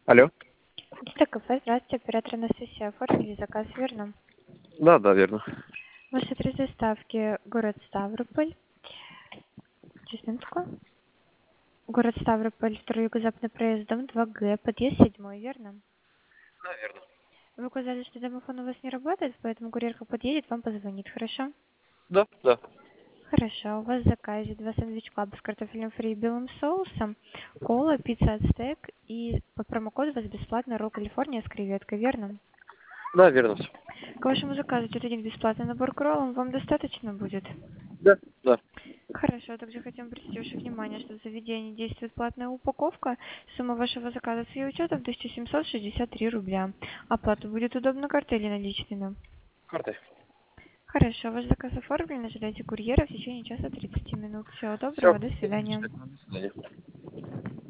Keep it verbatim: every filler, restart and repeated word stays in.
Алло. Это кафе, здравствуйте, оператор Анастасия. Оформили заказ, верно? Да, да, верно. Ваш адрес доставки город Ставрополь. Сейчас, минутку. Город Ставрополь, второй юго-западный проезд, дом два Г, подъезд седьмой, верно? Да, верно. Вы указали, что домофон у вас не работает, поэтому курьер, как подъедет, вам позвонит, хорошо? Да, да. Хорошо, у вас в заказе два сэндвич клаба с картофелем фри и белым соусом, кола, пицца от стейк и по промокоду у вас бесплатно ролл Калифорния с креветкой, верно? Да, верно все. К вашему заказу идет один бесплатный набор к роллам, вам достаточно будет? Да, да. Хорошо, также хотим обратить ваше внимание, что в заведении действует платная упаковка. Сумма вашего заказа с ее учетом тысяча семьсот шестьдесят три рубля. Оплата будет удобно картой или наличными. Картой. Хорошо, ваш заказ оформлен, ожидайте курьера в течение часа тридцати минут. Всего Все. доброго, до свидания. До свидания.